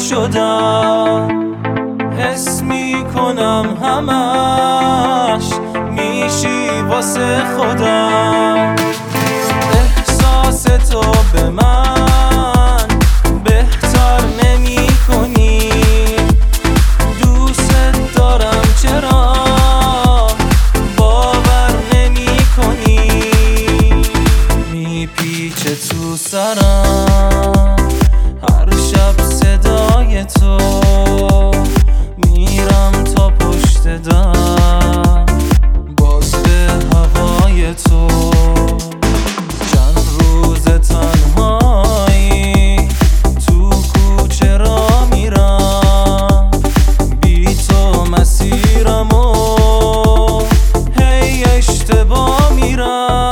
شدم، حس میکنم همش میشی واسه خودم. احساس تو به من بهتر نمی کنی، دوست دارم چرا باور نمی کنی. میپیچه تو سرم هر شب صدای تو، میرم تا پشت در باز به هوای تو. چند روز تنهایی تو کوچه را میرم، بی تو مسیرم و هی اشتباه میرم.